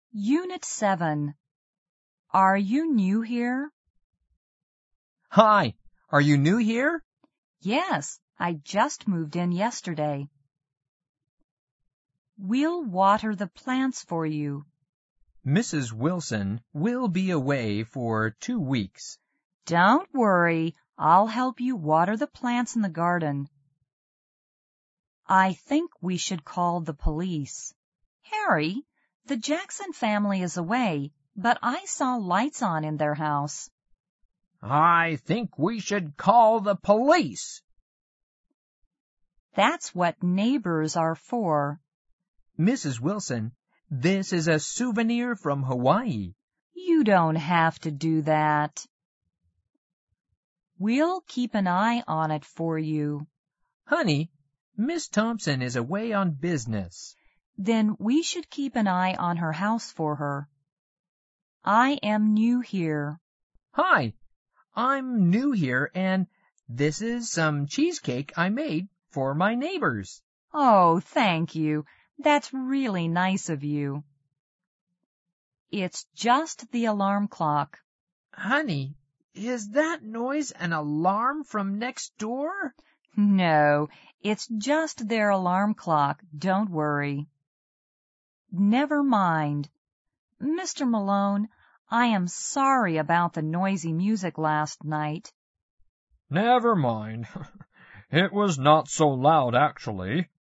Unit 7. Are you new here? Hi, are you new here? Yes, I just moved in yesterday. We'll water the plants for you. Mrs. Wilson will be away for 2 weeks. Don't worry, I'll help you water the plants in the garden. I think we should call the police. Harry, the Jackson family is away, but I saw lights on in their house. I think we should call the police. That's what neighbors are for. Mrs. Wilson, this is a souvenir from Hawaii. You don't have to do that. We'll keep an eye on it for you. Honey, Miss Thompson is away on business. Then we should keep an eye on her house for her. I am new here. Hi, I'm new here and this is some cheesecake I made for my neighbors. Oh, thank you. That's really nice of you. It's just the alarm clock. Honey, is that noise an alarm from next door? No, it's just their alarm clock. Don't worry. Never mind. Mr. Malone, I am sorry about the noisy music last night. Never mind. It was not so loud, actually.